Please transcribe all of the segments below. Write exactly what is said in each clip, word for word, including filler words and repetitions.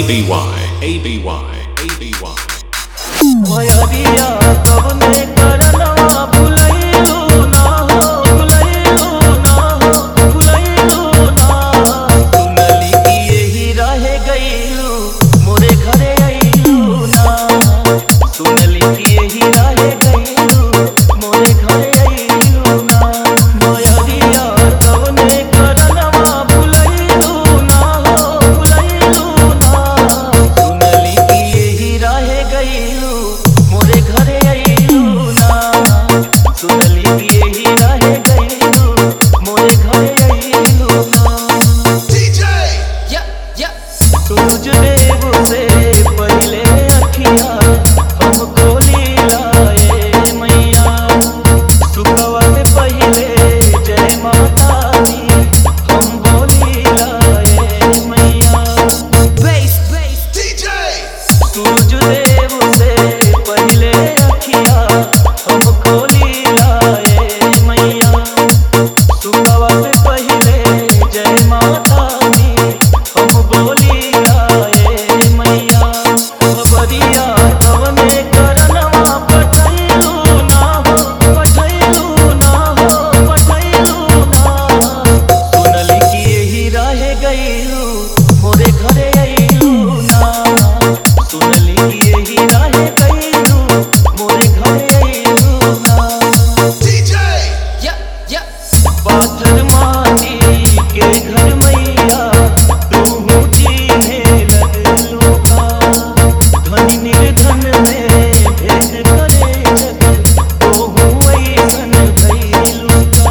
B Y, A B Y, A B Y. भयरिया कवने करनवा भुलैलू ना हो, भुलैलू ना हो, भुलैलू ना। सुनली कि यही रह गइलू, मोरे घरे अइलू ना। सुनली कि यही रह गइलू, मोरे घरे अइलू ना। भयरिया कवने करनवा भुलैलू ना हो, भुलैलू ना। सुनली कि यही रह गइलू, मोरे घरे अइलू ना। सुनली कि यही रह गइलू, मोरे घरे अइलू ना। सूरज देव से पहिले अखिया हमको लीलाए मैया। सुखवा से पहिले जय माता दी हम बोली लाए मैया। सूरज देव से पहिले अखिया हमको लीलाए मैया। सुखवा से पहिले जय माता दी हम बोली लाए मैया। खबरिया कवने करनवा पठैलू ना हो, पठैलू ना हो, पठैलू ना। सुनली कि यही रह गइलू, मोरे घरे अइलू ना। सुनली कि यही रह गइलू, मोरे घरे अइलू ना। पाथर माटी के घर मैया तू जीने लगलू का। धनी निर्धन में भेद करे जग, तोहू अइसन भइलू का।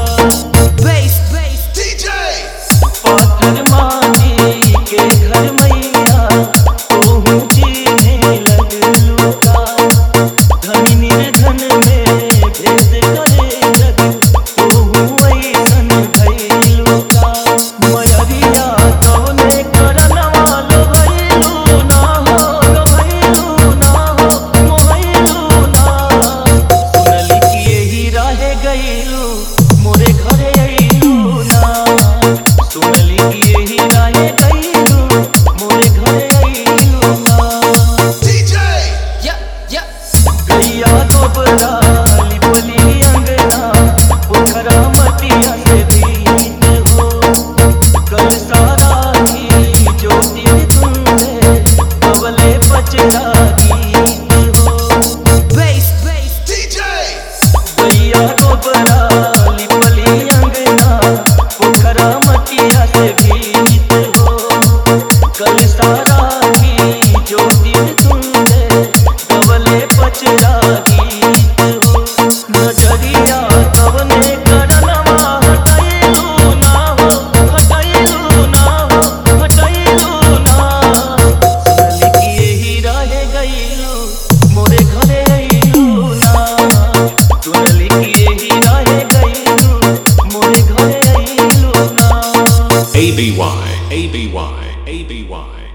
पाथर माटी के घर मैया तोहू जीने लगलू का। धनी निर्धन में भेद करे जग, तोहू अइसन भइलू का। मयरिया कवने करनवा लोभैलू ना हो, लोभैलू ना हो, मोहैलू ना। सुनली कि यही रह गइलू, मोरे घरे अइलू ना। सुनली कि यही रह गइलू, मोरे घरे अइलू ना। गैया गोबरा लिपली अंगना, पोखरा मटिया से भीत हो। कल सारा ही ज्योति तुमने कवले पचरा गीत हो। गैया गोबरा लिपली अंगना, पोखरा मटिया से भीत हो। कल सारा ही ज्योति तुमने कवले पचरा गीत हो। नजरिया कवने करनवा हटैलू ना हो, हटैलू ना हो, हटैलू ना। सुनली कि यही रह गइलू, मोरे घरे अइलू ना। सुनली कि यही रह गइलू, मोरे घरे अइलू ना। A B Y, A B Y, A B Y.